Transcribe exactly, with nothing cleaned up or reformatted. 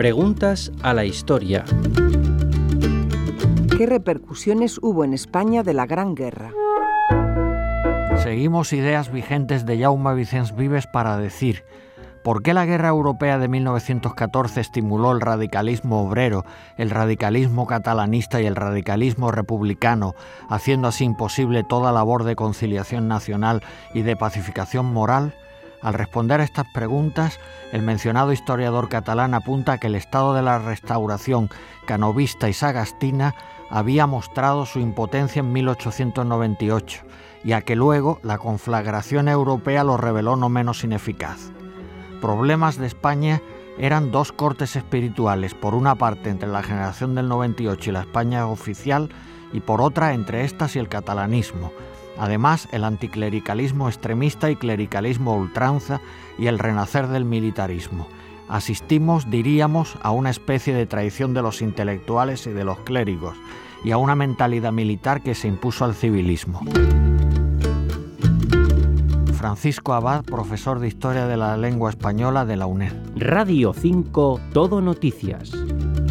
Preguntas a la historia. ¿Qué repercusiones hubo en España de la Gran Guerra? Seguimos ideas vigentes de Jaume Vicens Vives para decir: ¿por qué la Guerra Europea de mil novecientos catorce estimuló el radicalismo obrero, el radicalismo catalanista y el radicalismo republicano, haciendo así imposible toda labor de conciliación nacional y de pacificación moral? Al responder a estas preguntas, el mencionado historiador catalán apunta que el estado de la Restauración canovista y sagastina había mostrado su impotencia en mil ochocientos noventa y ocho, y a que luego la conflagración europea lo reveló no menos ineficaz. Problemas de España eran dos cortes espirituales, por una parte entre la generación del noventa y ocho y la España oficial, y por otra entre estas y el catalanismo. Además, el anticlericalismo extremista y clericalismo a ultranza y el renacer del militarismo. Asistimos, diríamos, a una especie de traición de los intelectuales y de los clérigos, y a una mentalidad militar que se impuso al civilismo. Francisco Abad, profesor de Historia de la Lengua Española de la UNED. Radio cinco, Todo Noticias.